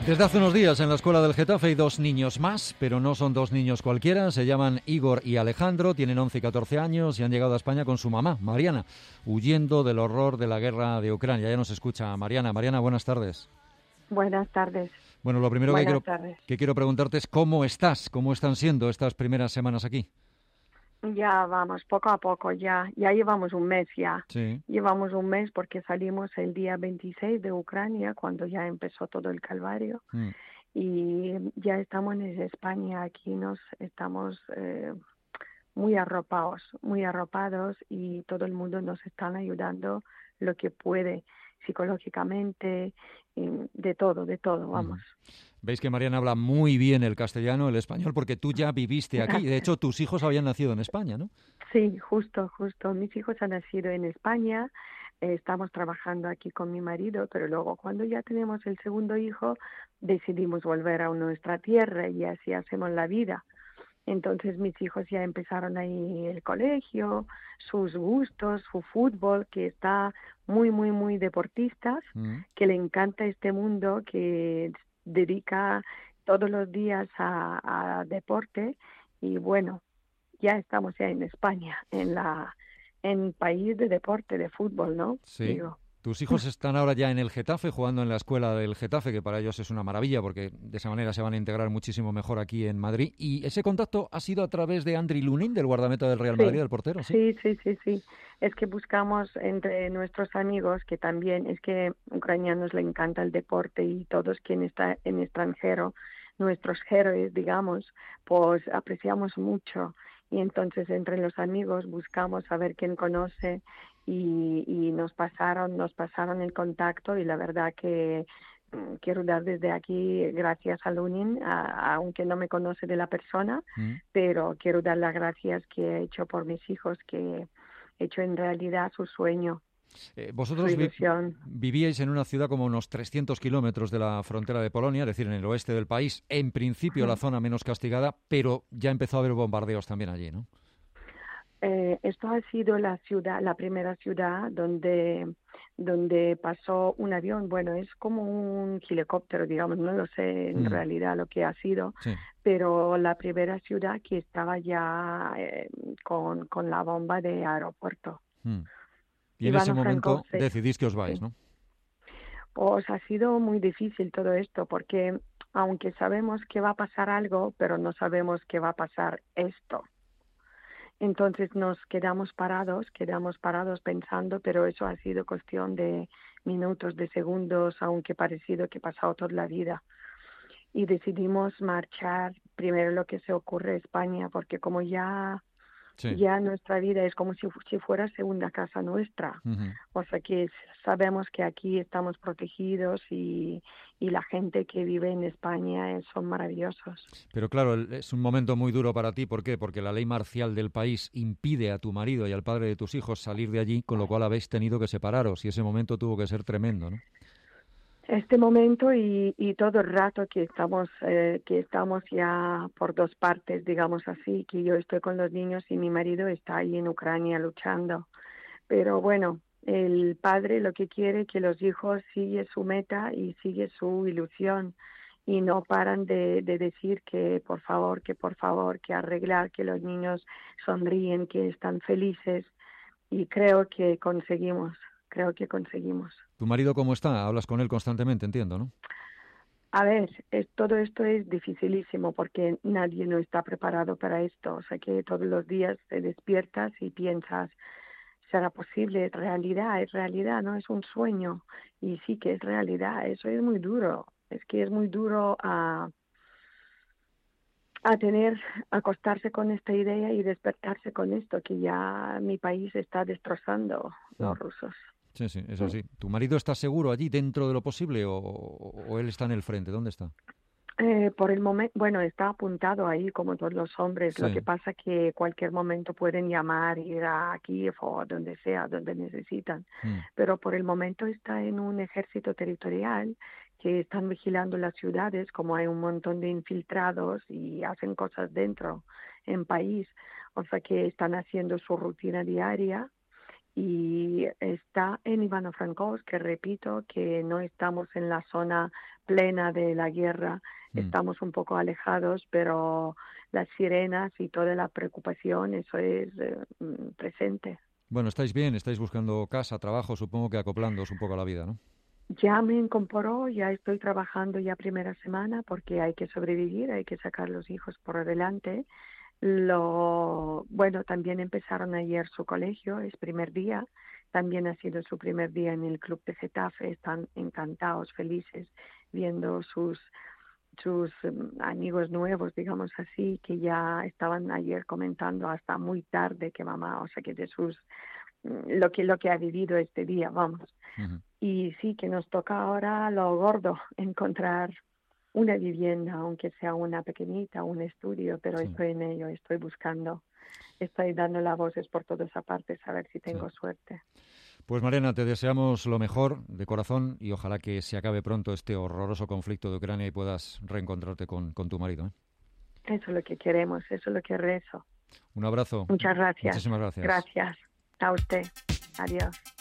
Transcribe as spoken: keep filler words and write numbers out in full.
Desde hace unos días en la escuela del Getafe hay dos niños más, pero no son dos niños cualquiera. Se llaman Igor y Alejandro, tienen once y catorce años y han llegado a España con su mamá, Mariana, huyendo del horror de la guerra de Ucrania. Ya nos escucha Mariana. Mariana, buenas tardes. Buenas tardes. Bueno, lo primero que Buenas quiero, tardes. que quiero preguntarte es cómo estás, cómo están siendo estas primeras semanas aquí. Ya vamos, poco a poco, ya ya llevamos un mes ya. Sí. Llevamos un mes porque salimos el día veintiséis de Ucrania, cuando ya empezó todo el calvario. Mm. Y ya estamos en España, aquí nos estamos eh, muy arropados, muy arropados y todo el mundo nos están ayudando lo que puede, psicológicamente, y de todo, de todo, vamos. Veis que Mariana habla muy bien el castellano, el español, porque tú ya viviste aquí. De Gracias. hecho, tus hijos habían nacido en España, ¿no? Sí, justo, justo. Mis hijos han nacido en España, eh, estamos trabajando aquí con mi marido, pero luego cuando ya tenemos el segundo hijo, decidimos volver a nuestra tierra y así hacemos la vida. Entonces mis hijos ya empezaron ahí el colegio, sus gustos, su fútbol, que está muy, muy, muy deportistas, Mm. que le encanta este mundo, que dedica todos los días a, a deporte y bueno, ya estamos ya en España, en la en país de deporte, de fútbol, ¿no? Sí. Digo. Tus hijos están ahora ya en el Getafe, jugando en la escuela del Getafe, que para ellos es una maravilla, porque de esa manera se van a integrar muchísimo mejor aquí en Madrid. ¿Y ese contacto ha sido a través de Andriy Lunin, del guardameta del Real Madrid, Sí, del portero? Sí. sí, sí, sí, sí. Es que buscamos entre nuestros amigos, que también es que ucranianos le encanta el deporte y todos quienes están en extranjero, nuestros héroes, digamos, pues apreciamos mucho. Y entonces entre los amigos buscamos a ver quién conoce y, y nos pasaron, nos pasaron el contacto y la verdad que mm, quiero dar desde aquí gracias a Lunin, a- aunque no me conoce de la persona, Mm. pero quiero dar las gracias que he hecho por mis hijos, que he hecho en realidad su sueño, Eh, su vosotros vi- ilusión. vivíais en una ciudad como unos trescientos kilómetros de la frontera de Polonia, es decir, en el oeste del país, en principio la zona menos castigada, pero ya empezó a haber bombardeos también allí, ¿no? Eh, esto ha sido la ciudad, la primera ciudad donde, donde pasó un avión. Bueno, es como un helicóptero, digamos, no lo sé en Mm. realidad lo que ha sido, Sí. pero la primera ciudad que estaba ya eh, con, con la bomba de aeropuerto. Mm. Y en ese Ivano momento Frankowski, decidís que os vais, sí. ¿no? Pues ha sido muy difícil todo esto porque aunque sabemos que va a pasar algo, pero no sabemos que va a pasar esto. Entonces nos quedamos parados, quedamos parados pensando, pero eso ha sido cuestión de minutos, de segundos, aunque parecido que ha pasado toda la vida. Y decidimos marchar primero lo que se ocurre en España, porque como ya Sí. ya nuestra vida es como si, fu- si fuera segunda casa nuestra. Ujú. O sea que sabemos que aquí estamos protegidos y, y la gente que vive en España eh, son maravillosos. Pero claro, el- es un momento muy duro para ti. ¿Por qué? Porque la ley marcial del país impide a tu marido y al padre de tus hijos salir de allí, con lo cual habéis tenido que separaros y ese momento tuvo que ser tremendo, ¿no? Este momento y, y todo el rato que estamos eh, que estamos ya por dos partes, digamos así, que yo estoy con los niños y mi marido está ahí en Ucrania luchando. Pero bueno, el padre lo que quiere es que los hijos sigue su meta y sigue su ilusión y no paran de, de decir que por favor, que por favor, que arreglar, que los niños sonríen, que están felices y creo que conseguimos, creo que conseguimos. ¿Tu marido cómo está? Hablas con él constantemente, entiendo, ¿no? A ver, es, todo esto es dificilísimo porque nadie no está preparado para esto. O sea que todos los días te despiertas y piensas, ¿será posible? ¿Es realidad? ¿Es realidad? ¿No es un sueño? Y sí que es realidad. Eso es muy duro. Es que es muy duro a, a tener, acostarse con esta idea y despertarse con esto, que ya mi país está destrozando Mm. los rusos. Sí, sí, es Mm. así. ¿Tu marido está seguro allí dentro de lo posible o, o él está en el frente? ¿Dónde está? Eh, por el momento, bueno, está apuntado ahí como todos los hombres. Lo que Sí. pasa que cualquier momento pueden llamar, ir a Kiev o donde sea, donde necesitan. Mm. Pero por el momento está en un ejército territorial que están vigilando las ciudades, como hay un montón de infiltrados y hacen cosas dentro en país. O sea que están haciendo su rutina diaria y está en Ivano-Frankivsk, que repito que no estamos en la zona plena de la guerra, mm. estamos un poco alejados, pero las sirenas y toda la preocupación, eso es eh, presente. Bueno, estáis bien, estáis buscando casa, trabajo, supongo que acoplándoos un poco a la vida, ¿no? Ya me incorporó, ya estoy trabajando ya primera semana porque hay que sobrevivir, hay que sacar los hijos por adelante. Lo bueno, también empezaron ayer su colegio, es primer día, también ha sido su primer día en el club de Getafe, están encantados, felices, viendo sus sus um, amigos nuevos, digamos así, que ya estaban ayer comentando hasta muy tarde que mamá, o sea que de sus lo que lo que ha vivido este día, vamos. Uh-huh. Y sí que nos toca ahora lo gordo, encontrar una vivienda, aunque sea una pequeñita, un estudio, pero sí. Estoy en ello, estoy buscando, estoy dando las voces por todas esa partes, a ver si tengo sí. suerte. Pues Mariana, te deseamos lo mejor de corazón y ojalá que se acabe pronto este horroroso conflicto de Ucrania y puedas reencontrarte con, con tu marido, ¿eh? Eso es lo que queremos, eso es lo que rezo. Un abrazo. Muchas gracias. Muchísimas gracias. Gracias. A usted. Adiós.